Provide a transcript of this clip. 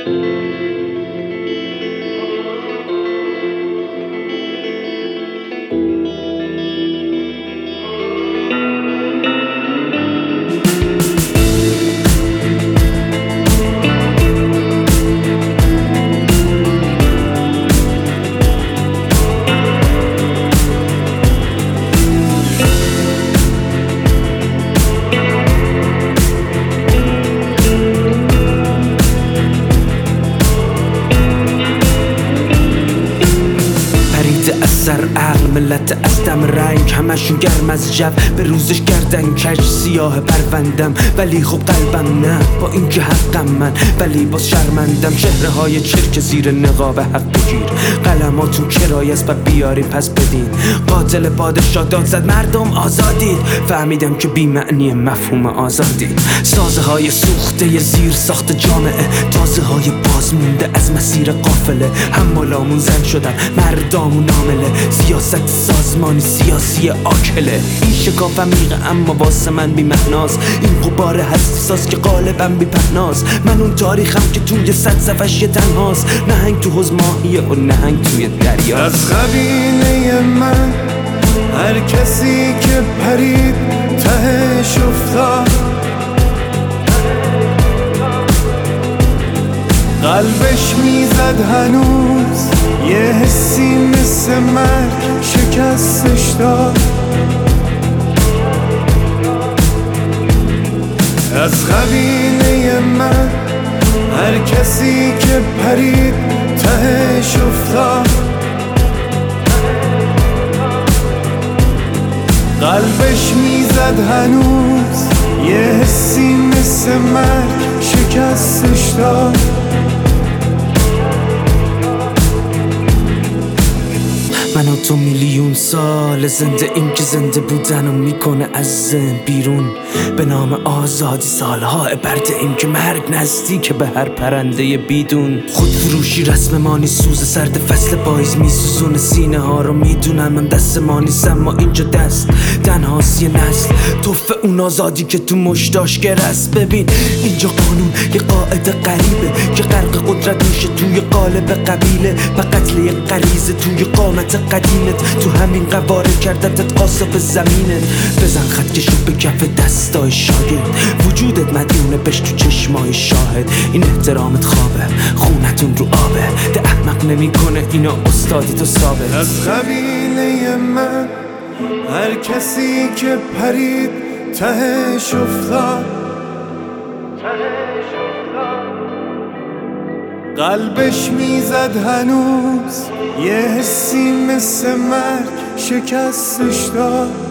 سر عقل ملت از دم رنگ همشون گرم از جو به روزش گردن کج سیاه پروندم ولی خب قلبم نه با اینکه حقم من ولی باز شرمندم شهره های چرک زیر نقاب حق بگیر قلماتون کرایه است و بیارین پس بدین قاتل پادشاه داد زد مردم آزادید فهمیدم که بی معنی مفهوم آزادی سازه های سوخته زیر ساخت جامعه تازه های باز مونده از مسیر قافله حمالامون زن شدن مردامون عامله سیاست سازمانی سیاسی آکله این شکاف عمیقه اما واسه من بی معناست این غبار حساس که غالبا بی پهناست من اون تاریخم که توی 100 صفحش یه تنهاست نهنگ تو حوض ماهیه و نهنگ توی دریا از قبیله من هر کسی که پرید تهش افتاد قلبش میزد هنوز یه حسی مثل مرگ شکستش داد از قبیله من هر کسی که پرید تهش افتاد قلبش میزد هنوز یه حسی مثل مرگ شکستش داد من و تو میلیون سال زنده این که زنده بودن و میکنه از ذهن بیرون به نام آزادی سالها برده این که مرگ نزدیک به هر پرنده بیدون خود فروشی رسم مانی سوز سرد فصل پاییز میسوزون سینه ها رو میدونم من دست ما نیست اما اینجا دست تنهاست یه نسل توفه اون آزادی که تو مشتاش گرست ببین اینجا قانون یه قاعده غریبه که غرق قدرت میشه توی قالب قبیله و قتل یه غریزه توی قامت قدیمت تو همین قواره کردتت قاصف زمینت بزن خط کشو به کف دستای شاگرد وجودت مدیونه بش تو چشمای شاهد این احترامت خوابه خونتون رو آبه ده احمق نمیکنه اینا استادی تو ثابت از قبیله من هر کسی که پرید تهش افتاد قلبش میزد هنوز یه حسی مثل مرگ شکستش داد